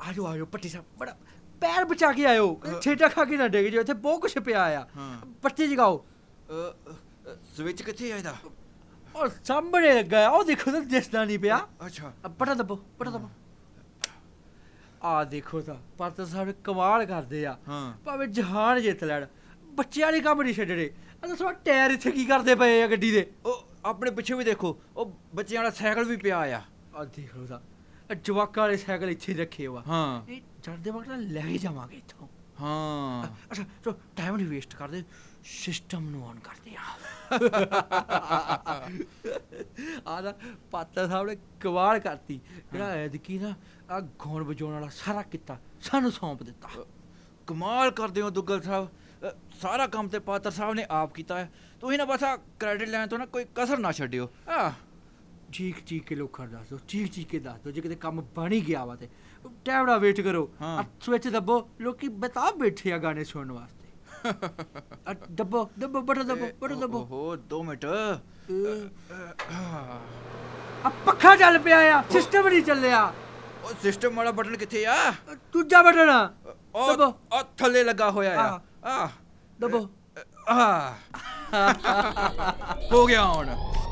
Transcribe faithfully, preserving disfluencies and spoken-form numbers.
ਆਜੋ ਆਜੋ ਪੱਟੀ ਸਾਹਿਬ ਬੜਾ ਪੈਰ ਬਚਾ ਕੇ ਆਇਓ ਛੇਟਾ ਖਾ ਕੇ ਨਾ ਡਿੱਗ ਜਾਓ ਇੱਥੇ ਬਹੁਤ ਕੁਛ ਪਿਆ ਆ ਪੱਟੀ ਜਗਾਓ ਸਵਿਚ ਕਿੱਥੇ ਆ ਇਹਦਾ ਉਹ ਸਾਹਮਣੇ ਲੱਗਾ ਆ ਉਹ ਦੇਖੋ ਤਾਂ ਦਿਸਦਾ ਨਹੀਂ ਪਿਆ ਅੱਛਾ ਬਟਨ ਦੱਬੋ ਬਟਨ ਦੱਬੋ ਆ ਦੇਖੋ ਤਾਂ ਪਾਤਰ ਸਾਹਿਬ ਕਮਾਲ ਕਰਦੇ ਆ ਭਾਵੇਂ ਜਹਾਨ ਜਿੱਤ ਲੈਣ ਬੱਚਿਆਂ ਵਾਲੇ ਕੰਮ ਨਹੀਂ ਛੱਡਣੇ ਆ ਦੱਸੋ ਟਾਇਰ ਇੱਥੇ ਕੀ ਕਰਦੇ ਪਏ ਆ ਗੱਡੀ ਦੇ ਉਹ ਆਪਣੇ ਪਿੱਛੇ ਵੀ ਦੇਖੋ ਉਹ ਬੱਚਿਆਂ ਵਾਲਾ ਸਾਈਕਲ ਵੀ ਪਿਆ ਆ ਆ ਦੇਖੋ ਤਾਂ ਜਵਾਕਾਂ ਵਾਲੇ ਸਾਈਕਲ ਇੱਥੇ ਰੱਖੇ ਵਾ ਹਾਂ ਇਹ ਚੜਦੇ ਵਕਤ ਲੈ ਕੇ ਜਾਵਾਂਗੇ ਇੱਥੋਂ ਹਾਂ ਅੱਛਾ ਚਲੋ ਟਾਈਮ ਨਹੀਂ ਵੇਸਟ ਕਰਦੇ ਸਿਸਟਮ ਨੂੰ ਔਨ ਕਰਦੇ ਆ ਆ ਨਾ ਪਾਤਰ ਸਾਹਿਬ ਨੇ ਕਮਾਲ ਕਰਤੀ ਜਿਹੜਾ ਐਤਕੀ ਨਾ ਆ ਗਾਉਣ ਵਜਾਉਣ ਵਾਲਾ ਸਾਰਾ ਕੀਤਾ ਸਾਨੂੰ ਸੌਂਪ ਦਿੱਤਾ ਕਮਾਲ ਕਰਦੇ ਹੋ ਦੁੱਗਲ ਸਾਹਿਬ ਸਾਰਾ ਕੰਮ ਤੇ ਪਾਤਰ ਸਾਹਿਬ ਨੇ ਆਪ ਕੀਤਾ ਹੈ ਤੁਸੀਂ ਨਾ ਬਸ ਆ ਕ੍ਰੈਡਿਟ ਲੈਣ ਤੋਂ ਨਾ ਕੋਈ ਕਸਰ ਨਾ ਛੱਡਿਓ ਆ ਚੀਕ ਚੀਕ ਕੇ ਲੋਕਾਂ ਨੂੰ ਦੱਸ ਦਿਓ ਚੀਕ ਚੀਕ ਕੇ ਦੱਸ ਦਿਓ ਜੇ ਕਿਤੇ ਕੰਮ ਬਣ ਹੀ ਗਿਆ ਵਾ ਤੇ ਟਾਈਮ ਨਾਲ ਵੇਟ ਕਰੋ ਸਵਿਚ ਦੱਬੋ ਲੋਕੀ ਬਤਾ ਬੈਠੇ ਆ ਗਾਣੇ ਸੁਣਨ ਵਾਸਤੇ ਦੱਬੋ ਦੱਬੋ ਬਟਨ ਦੱਬੋ ਬਟਨ ਦੱਬੋ ਓਹੋ ਦੋ ਮਿੰਟ ਆ ਪੱਖਾ ਚੱਲ ਪਿਆ ਆ ਸਿਸਟਮ ਨਹੀਂ ਚੱਲਿਆ ਉਹ ਸਿਸਟਮ ਵਾਲਾ ਬਟਨ ਕਿੱਥੇ ਆ ਦੂਜਾ ਬਟਨ ਦੱਬੋ ਉਹ ਥੱਲੇ ਲੱਗਾ ਹੋਇਆ ਆ ਆ ਦੱਬੋ ਆ ਹੋ ਗਿਆ ਹੁਣ